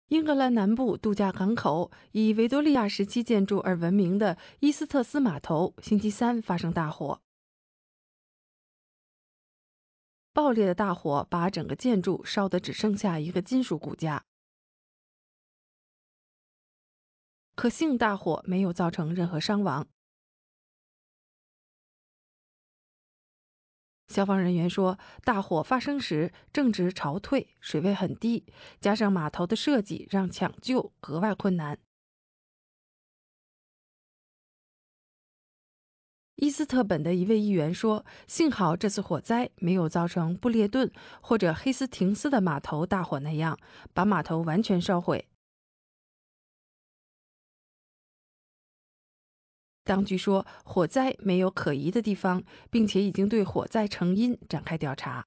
英格兰南部度假港口以维多利亚时期建筑而闻名的伊斯特斯码头，星期三发生大火。爆裂的大火把整个建筑烧得只剩下一个金属骨架，可幸大火没有造成任何伤亡。消防人员说，大火发生时正值潮退，水位很低，加上码头的设计让抢救格外困难。伊斯特本的一位议员说，幸好这次火灾没有造成布列顿或者黑斯廷斯的码头大火那样，把码头完全烧毁。当局说，火灾没有可疑的地方，并且已经对火灾成因展开调查。